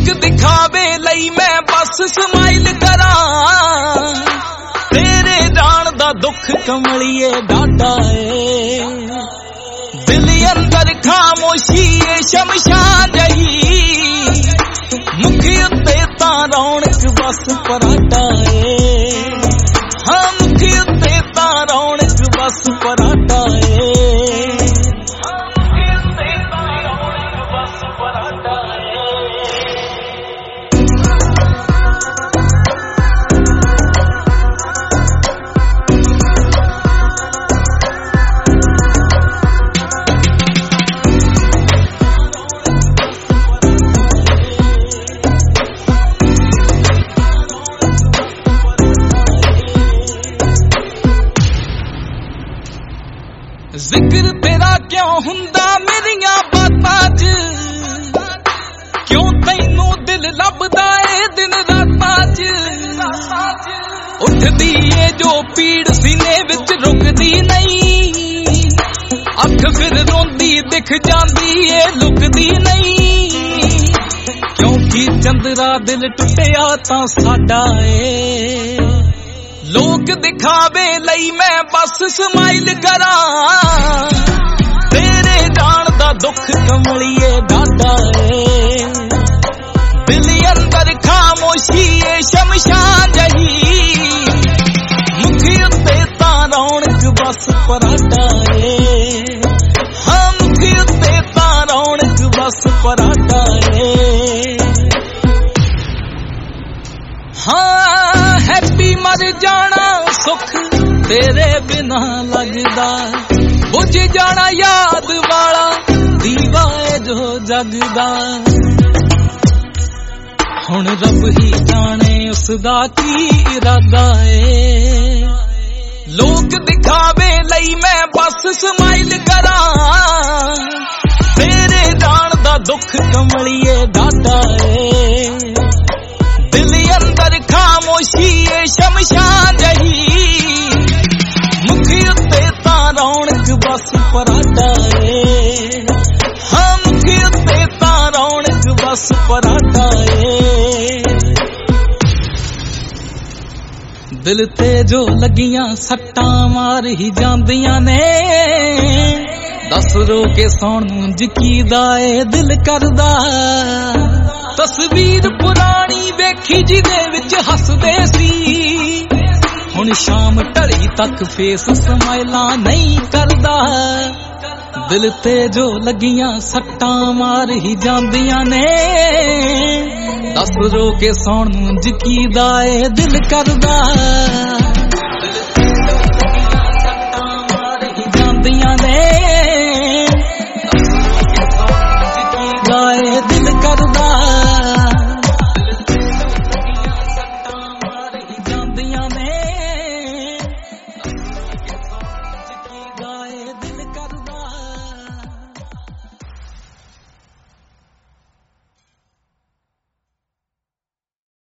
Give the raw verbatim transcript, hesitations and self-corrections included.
लोग दिखावे लई मैं बस स्माइल करा तेरे जान दा दुख कमलिए डाडा ए दिल अंदर खामोशी ए शमशान जही मुखी उत्ते तां रौनक बस पराठा ए हाँ मुखी उत्ते तां रौनक बस पराठा ए जिक्र तेरा क्यों हुंदा मेरिया बातां च क्यों तैनू दिल लभदा ए दिन रातां च उठदी ए जो पीड़ सीने विच रुकदी नहीं अख फिर रोंदी दिख जांदी ए लुकदी नहीं क्योंकि चंदरा दिल टुटिया तां साडा ए लोग दिखावे लई मैं बस स्माइल करा तेरे जान दा दुख कमलिए डाडा ए दिल अंदर खामोशी ए शमशान जही मुखी उत्ते तां रौनक बस पराठा ए हाँ मुखी उत्ते तां रौनक बस पराठा ए हाँ हैप्पी मर जाना सुख तेरे बिना लगदा बुझ जाना याद वाला दीवा है जो जगदा हुण रब ही जाने उसदा की इरादा है लोग दिखावे लई मैं बस स्माइल करा तेरे जान दा दुख कमलिए डाडा है दिल अंदर खामोशी ए शमशान जही मुखी उत्ते तां रौनक बस पराठा ए हाँ मुखी उत्ते तां रौनक बस पराठा ए दिल ते जो लगियां सट्टां मार ही जांदियां ने दस रो के सौण नूं जकीदा ए दिल करदा तस्वीर पुरानी वेखी जिदे विच हसदे सी हुण शाम ढली तक फेस स्माइलां नहीं करदा दिल ते जो लगियां सट्टां मार ही जांदियां ने दस रो के सौण नूं जकीदा ए दिल करदा